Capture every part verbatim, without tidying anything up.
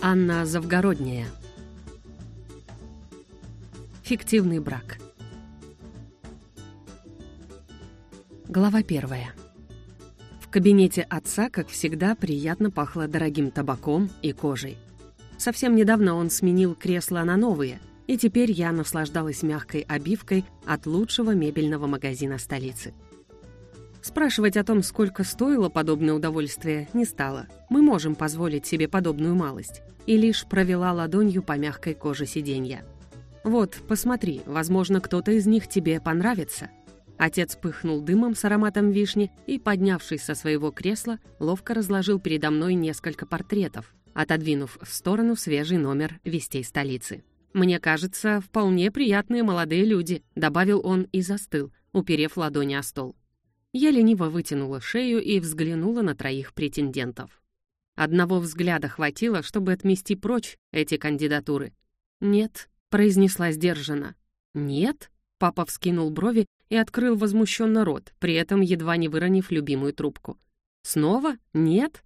Анна Завгородняя. Фиктивный брак. Глава первая. В кабинете отца, как всегда, приятно пахло дорогим табаком и кожей. Совсем недавно он сменил кресла на новые, и теперь я наслаждалась мягкой обивкой от лучшего мебельного магазина столицы. Спрашивать о том, сколько стоило подобное удовольствие, не стала. Мы можем позволить себе подобную малость. И лишь провела ладонью по мягкой коже сиденья. «Вот, посмотри, возможно, кто-то из них тебе понравится». Отец пыхнул дымом с ароматом вишни и, поднявшись со своего кресла, ловко разложил передо мной несколько портретов, отодвинув в сторону свежий номер «Вестей столицы». «Мне кажется, вполне приятные молодые люди», — добавил он и застыл, уперев ладони о стол. Я лениво вытянула шею и взглянула на троих претендентов. Одного взгляда хватило, чтобы отмести прочь эти кандидатуры. «Нет», — произнесла сдержанно. «Нет?» — папа вскинул брови и открыл возмущенно рот, при этом едва не выронив любимую трубку. «Снова? Нет?»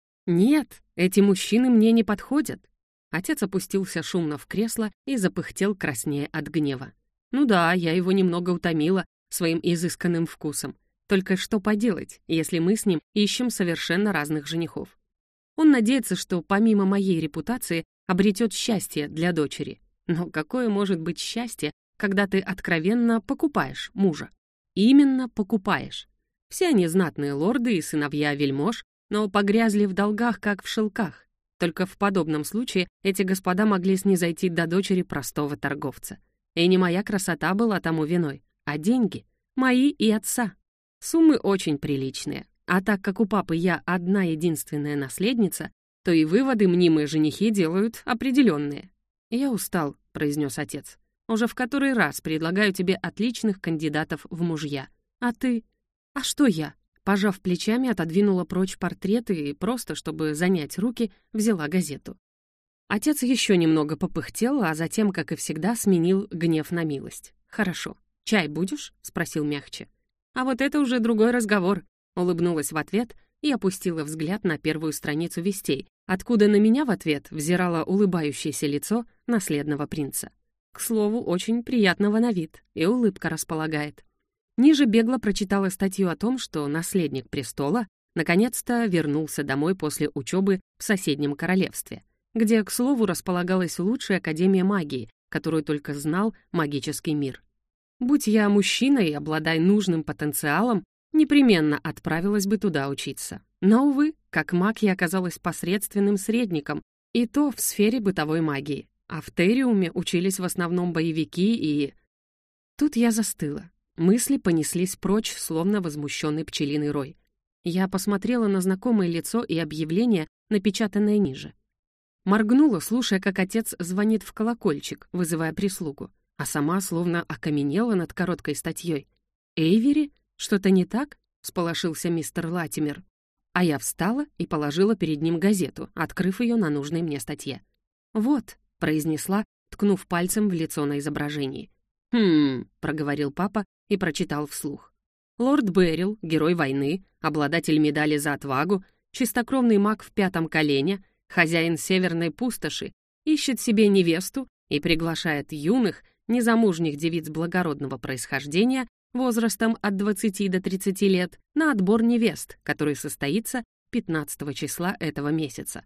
«Нет, эти мужчины мне не подходят». Отец опустился шумно в кресло и запыхтел краснее от гнева. «Ну да, я его немного утомила своим изысканным вкусом. Только что поделать, если мы с ним ищем совершенно разных женихов? Он надеется, что помимо моей репутации обретет счастье для дочери. Но какое может быть счастье, когда ты откровенно покупаешь мужа? Именно покупаешь. Все они знатные лорды и сыновья вельмож, но погрязли в долгах, как в шелках. Только в подобном случае эти господа могли снизойти до дочери простого торговца. И не моя красота была тому виной, а деньги. Мои и отца. Суммы очень приличные. А так как у папы я одна единственная наследница, то и выводы мнимые женихи делают определенные. «Я устал», — произнес отец. «Уже в который раз предлагаю тебе отличных кандидатов в мужья. А ты? А что я?» Пожав плечами, отодвинула прочь портреты и просто, чтобы занять руки, взяла газету. Отец еще немного попыхтел, а затем, как и всегда, сменил гнев на милость. «Хорошо. Чай будешь?» — спросил мягче. «А вот это уже другой разговор», — улыбнулась в ответ и опустила взгляд на первую страницу вестей, откуда на меня в ответ взирало улыбающееся лицо наследного принца. К слову, очень приятного на вид, и улыбка располагает. Ниже бегло прочитала статью о том, что наследник престола наконец-то вернулся домой после учебы в соседнем королевстве, где, к слову, располагалась лучшая академия магии, которую только знал магический мир. Будь я мужчиной и обладая нужным потенциалом, непременно отправилась бы туда учиться. Но, увы, как маг я оказалась посредственным средником, и то в сфере бытовой магии. А в Терриуме учились в основном боевики и... Тут я застыла. Мысли понеслись прочь, словно возмущенный пчелиный рой. Я посмотрела на знакомое лицо и объявление, напечатанное ниже. Моргнула, слушая, как отец звонит в колокольчик, вызывая прислугу, а сама словно окаменела над короткой статьей. «Эйвери? Что-то не так?» — всполошился мистер Латимер. А я встала и положила перед ним газету, открыв ее на нужной мне статье. «Вот», — произнесла, ткнув пальцем в лицо на изображении. «Хм», — проговорил папа и прочитал вслух. «Лорд Беррил, герой войны, обладатель медали за отвагу, чистокровный маг в пятом колене, хозяин северной пустоши, ищет себе невесту и приглашает юных, незамужних девиц благородного происхождения возрастом от двадцати до тридцати лет на отбор невест, который состоится пятнадцатого числа этого месяца».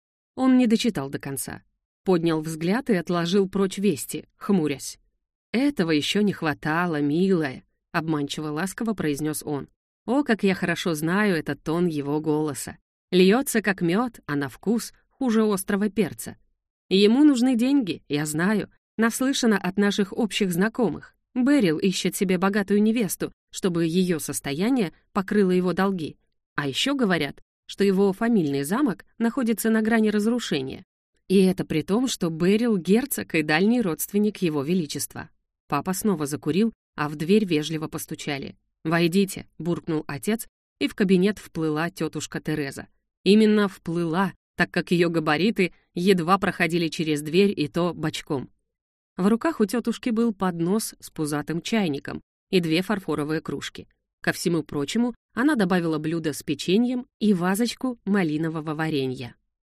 Он не дочитал до конца. Поднял взгляд и отложил прочь вести, хмурясь. «Этого еще не хватало, милая», — обманчиво ласково произнес он. «О, как я хорошо знаю этот тон его голоса. Льется, как мед, а на вкус хуже острого перца. Ему нужны деньги, я знаю, наслышана от наших общих знакомых. Беррил ищет себе богатую невесту, чтобы ее состояние покрыло его долги. А еще говорят, что его фамильный замок находится на грани разрушения. И это при том, что Беррил — герцог и дальний родственник его величества». Папа снова закурил, а в дверь вежливо постучали. «Войдите», — буркнул отец, и в кабинет вплыла тетушка Тереза. Именно вплыла, так как ее габариты едва проходили через дверь, и то бочком. В руках у тетушки был поднос с пузатым чайником и две фарфоровые кружки. Ко всему прочему, она добавила блюдо с печеньем и вазочку малинового варенья.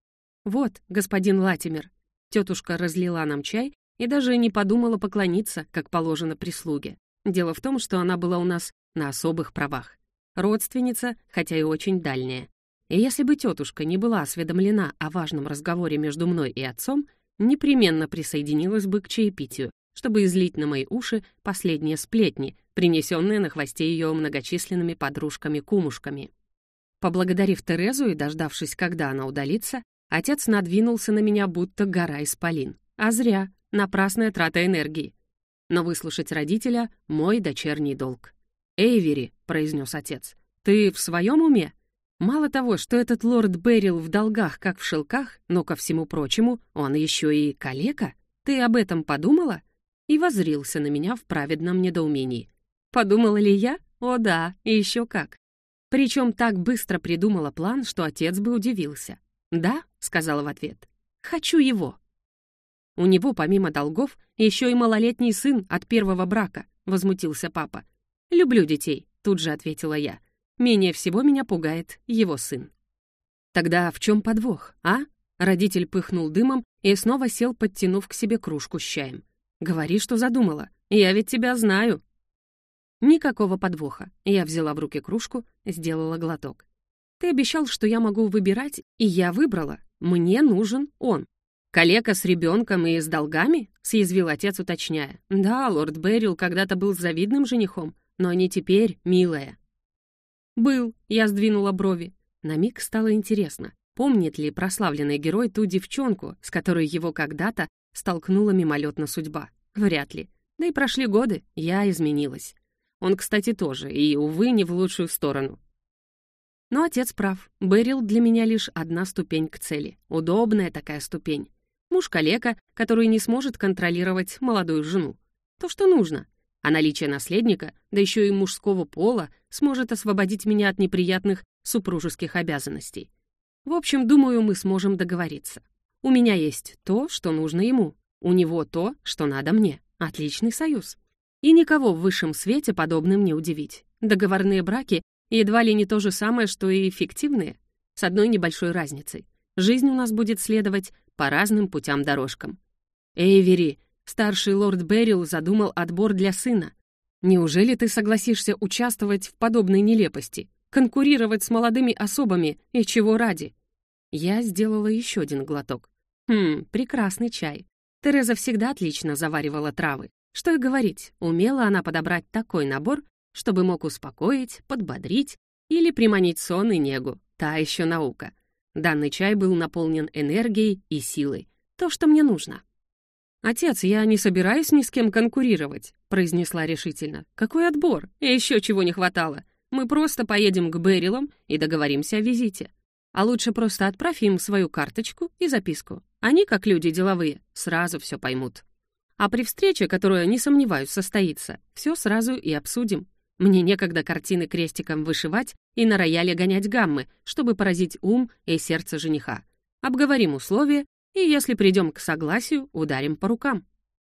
«Вот, господин Латимер». Тетушка разлила нам чай и даже не подумала поклониться, как положено прислуге. Дело в том, что она была у нас на особых правах. Родственница, хотя и очень дальняя. И если бы тетушка не была осведомлена о важном разговоре между мной и отцом, непременно присоединилась бы к чаепитию, чтобы излить на мои уши последние сплетни, принесенные на хвосте ее многочисленными подружками-кумушками. Поблагодарив Терезу и дождавшись, когда она удалится, отец надвинулся на меня, будто гора исполин. А зря, напрасная трата энергии. Но выслушать родителя — мой дочерний долг. «Эйвери», — произнес отец, — «ты в своем уме? Мало того, что этот лорд Беррил в долгах, как в шелках, но, ко всему прочему, он еще и калека. Ты об этом подумала?» И воззрился на меня в праведном недоумении. Подумала ли я? О да, и еще как. Причем так быстро придумала план, что отец бы удивился. «Да», — сказала в ответ, — «хочу его». «У него, помимо долгов, еще и малолетний сын от первого брака», — возмутился папа. «Люблю детей», — тут же ответила я. «Менее всего меня пугает его сын». «Тогда в чем подвох, а?» Родитель пыхнул дымом и снова сел, подтянув к себе кружку с чаем. «Говори, что задумала. Я ведь тебя знаю». Никакого подвоха. Я взяла в руки кружку, сделала глоток. «Ты обещал, что я могу выбирать, и я выбрала. Мне нужен он». «Калека с ребенком и с долгами?» — съязвил отец, уточняя. «Да, лорд Беррил когда-то был завидным женихом, но не теперь, милая». «Был», — я сдвинула брови. На миг стало интересно, помнит ли прославленный герой ту девчонку, с которой его когда-то столкнула мимолетно судьба. Вряд ли. Да и прошли годы, я изменилась. Он, кстати, тоже, и, увы, не в лучшую сторону. Но отец прав. Беррил для меня лишь одна ступень к цели. Удобная такая ступень. Муж-калека, который не сможет контролировать молодую жену. То, что нужно. А наличие наследника, да еще и мужского пола, сможет освободить меня от неприятных супружеских обязанностей. В общем, думаю, мы сможем договориться. У меня есть то, что нужно ему. У него то, что надо мне. Отличный союз. И никого в высшем свете подобным не удивить. Договорные браки едва ли не то же самое, что и фиктивные. С одной небольшой разницей. Жизнь у нас будет следовать по разным путям-дорожкам. «Эйвери, старший лорд Беррил задумал отбор для сына. Неужели ты согласишься участвовать в подобной нелепости? Конкурировать с молодыми особами и чего ради?» Я сделала еще один глоток. Хм, прекрасный чай. Тереза всегда отлично заваривала травы. Что и говорить, умела она подобрать такой набор, чтобы мог успокоить, подбодрить или приманить сон и негу. Та еще наука. Данный чай был наполнен энергией и силой. То, что мне нужно. «Отец, я не собираюсь ни с кем конкурировать», — произнесла решительно. «Какой отбор? И еще чего не хватало. Мы просто поедем к Беррилам и договоримся о визите. А лучше просто отправь им свою карточку и записку. Они, как люди деловые, сразу все поймут. А при встрече, которая, не сомневаюсь, состоится, все сразу и обсудим. Мне некогда картины крестиком вышивать и на рояле гонять гаммы, чтобы поразить ум и сердце жениха. Обговорим условия, и если придем к согласию, ударим по рукам».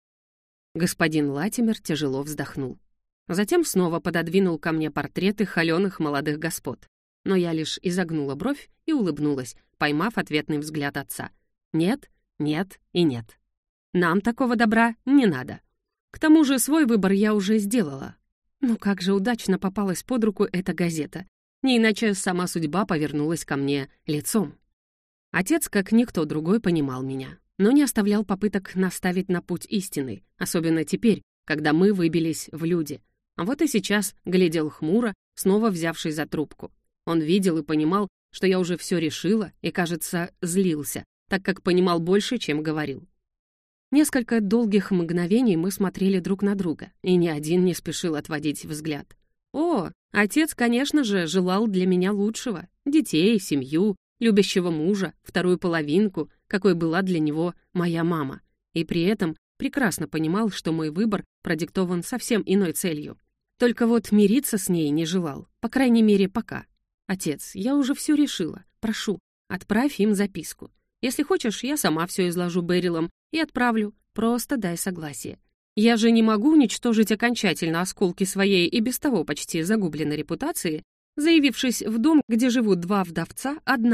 Господин Латимер тяжело вздохнул. Затем снова пододвинул ко мне портреты холеных молодых господ. Но я лишь изогнула бровь и улыбнулась, поймав ответный взгляд отца. «Нет, нет и нет. Нам такого добра не надо. К тому же свой выбор я уже сделала. Ну как же удачно попалась под руку эта газета. Не иначе сама судьба повернулась ко мне лицом». Отец, как никто другой, понимал меня, но не оставлял попыток наставить на путь истины, особенно теперь, когда мы выбились в люди. А вот и сейчас глядел хмуро, снова взявшись за трубку. Он видел и понимал, что я уже все решила, и, кажется, злился, так как понимал больше, чем говорил. Несколько долгих мгновений мы смотрели друг на друга, и ни один не спешил отводить взгляд. О, отец, конечно же, желал для меня лучшего. Детей, семью, любящего мужа, вторую половинку, какой была для него моя мама. И при этом прекрасно понимал, что мой выбор продиктован совсем иной целью. Только вот мириться с ней не желал, по крайней мере, пока. «Отец, я уже все решила. Прошу, отправь им записку. Если хочешь, я сама все изложу Беррилам и отправлю. Просто дай согласие. Я же не могу уничтожить окончательно осколки своей и без того почти загубленной репутации, заявившись в дом, где живут два вдовца, одна.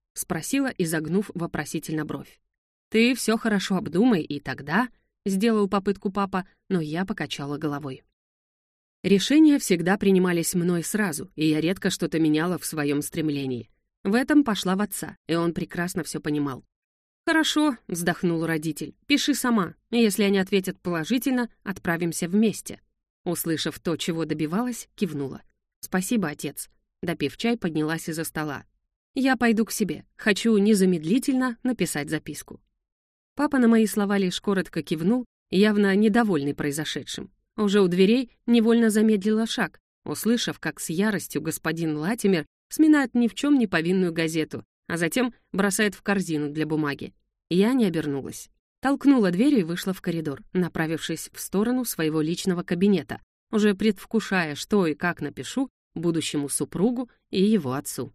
— спросила, изогнув вопросительно бровь. «Ты все хорошо обдумай, и тогда...» — сделал попытку папа, но я покачала головой. Решения всегда принимались мной сразу, и я редко что-то меняла в своем стремлении. В этом пошла в отца, и он прекрасно все понимал. «Хорошо», — вздохнул родитель, — «пиши сама. Если они ответят положительно, отправимся вместе». Услышав то, чего добивалась, кивнула. «Спасибо, отец». Допив чай, поднялась из-за стола. «Я пойду к себе. Хочу незамедлительно написать записку». Папа на мои слова лишь коротко кивнул, явно недовольный произошедшим. Уже у дверей невольно замедлила шаг, услышав, как с яростью господин Латимер сминает ни в чем не повинную газету, а затем бросает в корзину для бумаги. Я не обернулась. Толкнула дверь и вышла в коридор, направившись в сторону своего личного кабинета, уже предвкушая, что и как напишу будущему супругу и его отцу.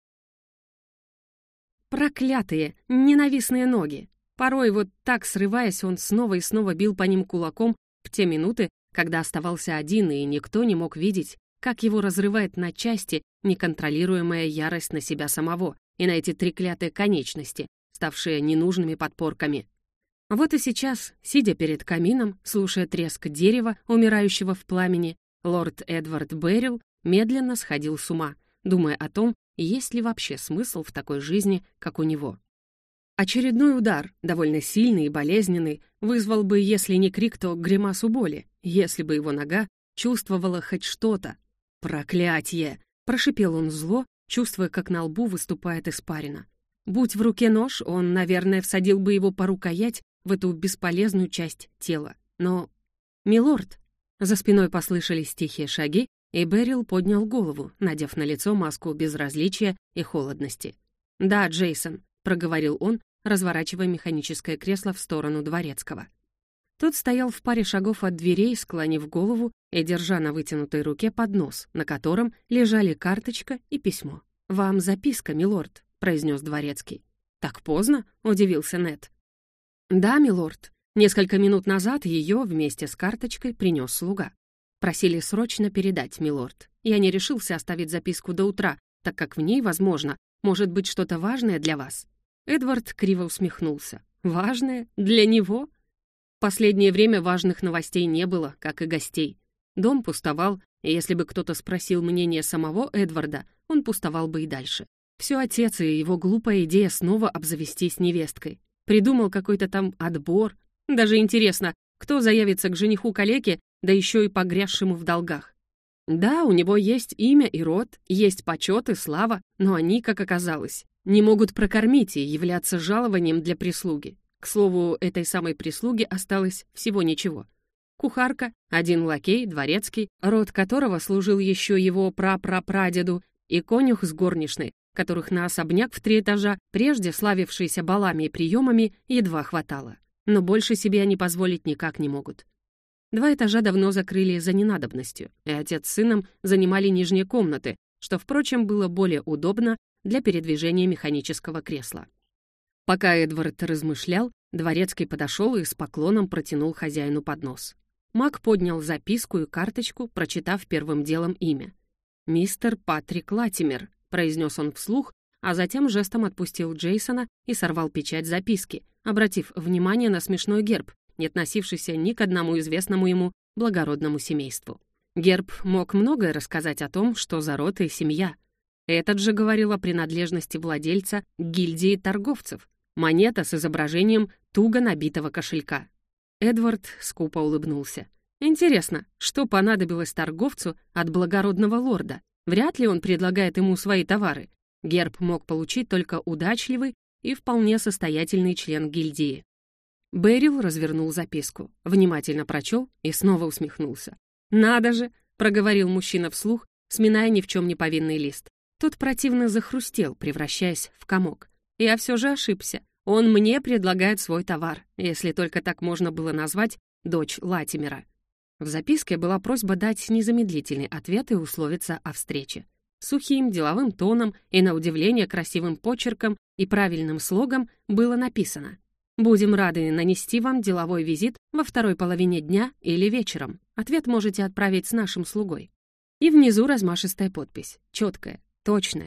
Проклятые, ненавистные ноги! Порой, вот так срываясь, он снова и снова бил по ним кулаком в те минуты, когда оставался один, и никто не мог видеть, как его разрывает на части неконтролируемая ярость на себя самого и на эти треклятые конечности, ставшие ненужными подпорками. Вот и сейчас, сидя перед камином, слушая треск дерева, умирающего в пламени, лорд Эдвард Беррил медленно сходил с ума, думая о том, есть ли вообще смысл в такой жизни, как у него. Очередной удар, довольно сильный и болезненный, вызвал бы, если не крик, то гримасу боли, если бы его нога чувствовала хоть что-то. «Проклятье!» — прошипел он зло, чувствуя, как на лбу выступает испарина. Будь в руке нож, он, наверное, всадил бы его по рукоять в эту бесполезную часть тела. Но... «Милорд!» За спиной послышались тихие шаги, и Беррил поднял голову, надев на лицо маску безразличия и холодности. «Да, Джейсон», — проговорил он, разворачивая механическое кресло в сторону дворецкого. Тот стоял в паре шагов от дверей, склонив голову и держа на вытянутой руке поднос, на котором лежали карточка и письмо. «Вам записка, милорд», — произнес дворецкий. «Так поздно?» — удивился Нед. «Да, милорд. Несколько минут назад ее вместе с карточкой принес слуга. Просили срочно передать, милорд. Я не решился оставить записку до утра, так как в ней, возможно, может быть что-то важное для вас». Эдвард криво усмехнулся. «Важное? Для него?» В последнее время важных новостей не было, как и гостей. Дом пустовал, и если бы кто-то спросил мнение самого Эдварда, он пустовал бы и дальше. Все отец и его глупая идея снова обзавестись невесткой. Придумал какой-то там отбор. Даже интересно, кто заявится к жениху-калеке, да еще и погрязшему в долгах. Да, у него есть имя и род, есть почет и слава, но они, как оказалось, не могут прокормить и являться жалованием для прислуги. К слову, этой самой прислуги осталось всего ничего. Кухарка, один лакей, дворецкий, род которого служил еще его прапрапрадеду, и конюх с горничной, которых на особняк в три этажа, прежде славившийся балами и приемами, едва хватало. Но больше себе они позволить никак не могут. Два этажа давно закрыли за ненадобностью, и отец с сыном занимали нижние комнаты, что, впрочем, было более удобно для передвижения механического кресла. Пока Эдвард размышлял, дворецкий подошел и с поклоном протянул хозяину поднос. Маг поднял записку и карточку, прочитав первым делом имя. «Мистер Патрик Латимер», — произнес он вслух, а затем жестом отпустил Джейсона и сорвал печать записки, обратив внимание на смешной герб, не относившийся ни к одному известному ему благородному семейству. Герб мог многое рассказать о том, что за род и семья. Этот же говорил о принадлежности владельца к гильдии торговцев. Монета с изображением туго набитого кошелька. Эдвард скупо улыбнулся. Интересно, что понадобилось торговцу от благородного лорда? Вряд ли он предлагает ему свои товары. Герб мог получить только удачливый и вполне состоятельный член гильдии. Беррил развернул записку, внимательно прочел и снова усмехнулся. «Надо же!» — проговорил мужчина вслух, сминая ни в чем не повинный лист. Тот противно захрустел, превращаясь в комок. Я все же ошибся. Он мне предлагает свой товар, если только так можно было назвать дочь Латимера. В записке была просьба дать незамедлительный ответ и условиться о встрече. Сухим деловым тоном и, на удивление, красивым почерком и правильным слогом было написано: «Будем рады нанести вам деловой визит во второй половине дня или вечером. Ответ можете отправить с нашим слугой». И внизу размашистая подпись, четкая, точная.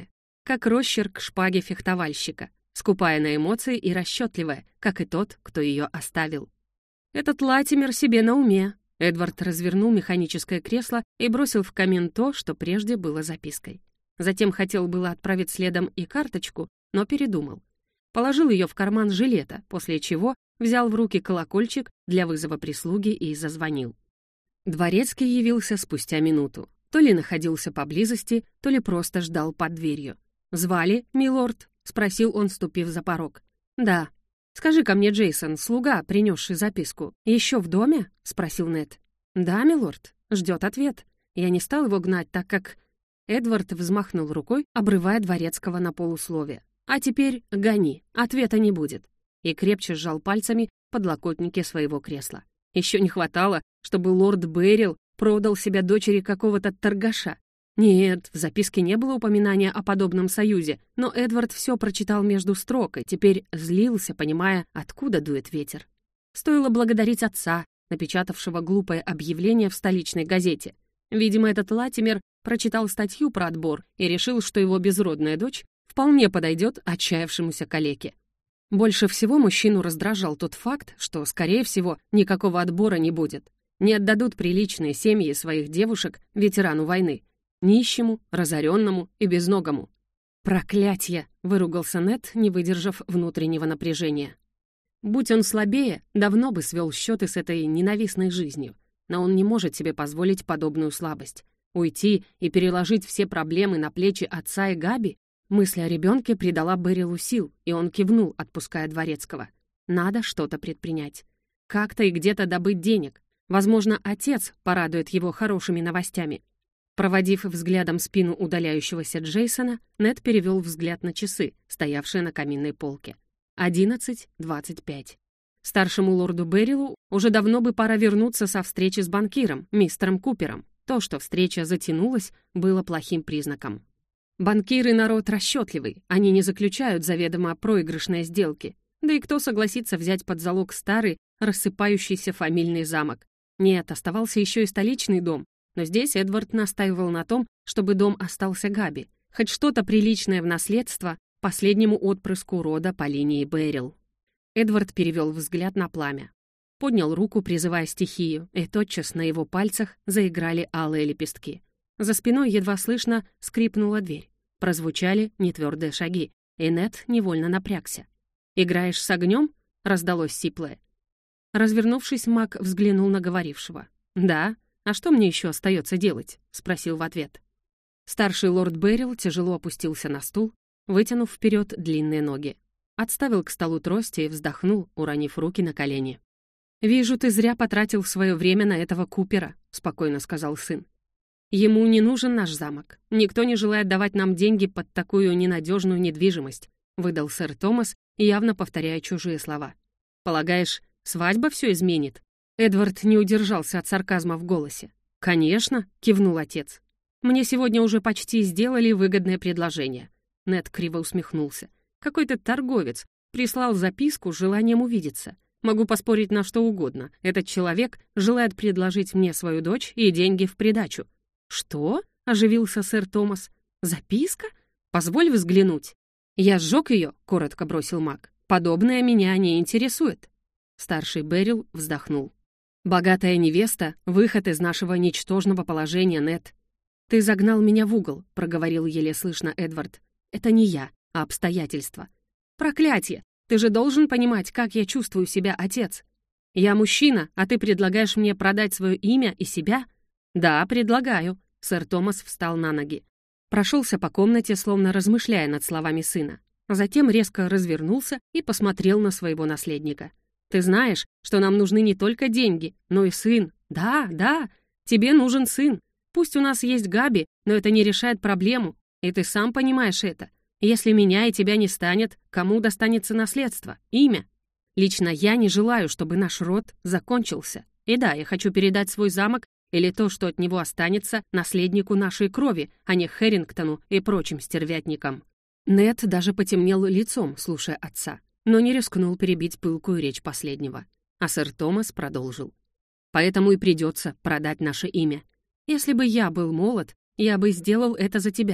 как росчерк шпаги фехтовальщика, скупая на эмоции и расчетливая, как и тот, кто ее оставил. «Этот Латимер себе на уме». Эдвард развернул механическое кресло и бросил в камин то, что прежде было запиской. Затем хотел было отправить следом и карточку, но передумал. Положил ее в карман жилета, после чего взял в руки колокольчик для вызова прислуги и зазвонил. Дворецкий явился спустя минуту. То ли находился поблизости, то ли просто ждал под дверью. «Звали, милорд?» — спросил он, ступив за порог. «Да». «Скажи-ка мне, Джейсон, слуга, принесший записку, еще в доме?» — спросил Нед. «Да, милорд. Ждет ответ. Я не стал его гнать, так как...» Эдвард взмахнул рукой, обрывая дворецкого на полусловие. «А теперь гони, ответа не будет». И крепче сжал пальцами подлокотники своего кресла. Еще не хватало, чтобы лорд Бэрил продал себя дочери какого-то торгаша. Нет, в записке не было упоминания о подобном союзе, но Эдвард все прочитал между строк и теперь злился, понимая, откуда дует ветер. Стоило благодарить отца, напечатавшего глупое объявление в столичной газете. Видимо, этот Латимер прочитал статью про отбор и решил, что его безродная дочь вполне подойдет отчаявшемуся калеке. Больше всего мужчину раздражал тот факт, что, скорее всего, никакого отбора не будет. Не отдадут приличные семьи своих девушек ветерану войны. Нищему, разоренному и безногому. «Проклятье!» — выругался Нед, не выдержав внутреннего напряжения. Будь он слабее, давно бы свел счеты с этой ненавистной жизнью. Но он не может себе позволить подобную слабость. Уйти и переложить все проблемы на плечи отца и Габи? Мысль о ребенке придала Бэрилу сил, и он кивнул, отпуская дворецкого. Надо что-то предпринять. Как-то и где-то добыть денег. Возможно, отец порадует его хорошими новостями. Проводив взглядом спину удаляющегося Джейсона, Нед перевел взгляд на часы, стоявшие на каминной полке. одиннадцать двадцать пять. Старшему лорду Бэрилу уже давно бы пора вернуться со встречи с банкиром, мистером Купером. То, что встреча затянулась, было плохим признаком. Банкиры — народ расчетливый, они не заключают заведомо проигрышные сделки. Да и кто согласится взять под залог старый, рассыпающийся фамильный замок? Нет, оставался еще и столичный дом. Но здесь Эдвард настаивал на том, чтобы дом остался Габи. Хоть что-то приличное в наследство последнему отпрыску рода по линии Бэрил. Эдвард перевел взгляд на пламя. Поднял руку, призывая стихию, и тотчас на его пальцах заиграли алые лепестки. За спиной едва слышно скрипнула дверь. Прозвучали нетвердые шаги, и Нед невольно напрягся. «Играешь с огнем?» — раздалось сиплое. Развернувшись, маг взглянул на говорившего. «Да. А что мне еще остается делать?» — спросил в ответ. Старший лорд Бэрил тяжело опустился на стул, вытянув вперед длинные ноги. Отставил к столу трости и вздохнул, уронив руки на колени. «Вижу, ты зря потратил свое время на этого Купера», — спокойно сказал сын. «Ему не нужен наш замок. Никто не желает давать нам деньги под такую ненадежную недвижимость», — выдал сэр Томас, явно повторяя чужие слова. «Полагаешь, свадьба все изменит?» Эдвард не удержался от сарказма в голосе. «Конечно», — кивнул отец. «Мне сегодня уже почти сделали выгодное предложение». Нед криво усмехнулся. «Какой-то торговец прислал записку с желанием увидеться. Могу поспорить на что угодно. Этот человек желает предложить мне свою дочь и деньги в придачу». «Что?» — оживился сэр Томас. «Записка? Позволь взглянуть». «Я сжег ее», — коротко бросил маг. «Подобное меня не интересует». Старший Бэрил вздохнул. «Богатая невеста — выход из нашего ничтожного положения, Нед». «Ты загнал меня в угол», — проговорил еле слышно Эдвард. «Это не я, а обстоятельства». «Проклятие! Ты же должен понимать, как я чувствую себя, отец. Я мужчина, а ты предлагаешь мне продать свое имя и себя?» «Да, предлагаю». Сэр Томас встал на ноги. Прошелся по комнате, словно размышляя над словами сына. Затем резко развернулся и посмотрел на своего наследника. «Ты знаешь, что нам нужны не только деньги, но и сын. Да, да, тебе нужен сын. Пусть у нас есть Габи, но это не решает проблему. И ты сам понимаешь это. Если меня и тебя не станет, кому достанется наследство, имя? Лично я не желаю, чтобы наш род закончился. И да, я хочу передать свой замок или то, что от него останется, наследнику нашей крови, а не Хэрингтону и прочим стервятникам». Нед даже потемнел лицом, слушая отца, но не рискнул перебить пылкую речь последнего. А сэр Томас продолжил. «Поэтому и придется продать наше имя. Если бы я был молод, я бы сделал это за тебя.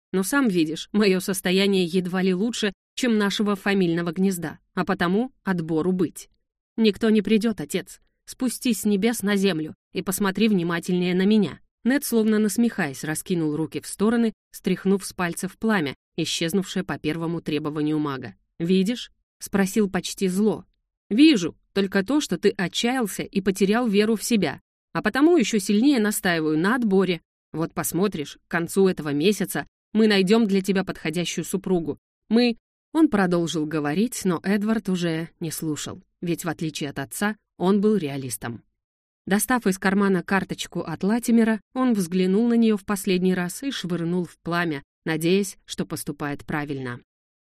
Но сам видишь, мое состояние едва ли лучше, чем нашего фамильного гнезда, а потому отбору быть. Никто не придет, отец. Спустись с небес на землю и посмотри внимательнее на меня». Нед, словно насмехаясь, раскинул руки в стороны, стряхнув с пальцев пламя, исчезнувшее по первому требованию мага. «Видишь?» — спросил почти зло. «Вижу, только то, что ты отчаялся и потерял веру в себя, а потому еще сильнее настаиваю на отборе. Вот посмотришь, к концу этого месяца мы найдем для тебя подходящую супругу. Мы...» Он продолжил говорить, но Эдвард уже не слушал, ведь, в отличие от отца, он был реалистом. Достав из кармана карточку от Латимера, он взглянул на нее в последний раз и швырнул в пламя, надеясь, что поступает правильно.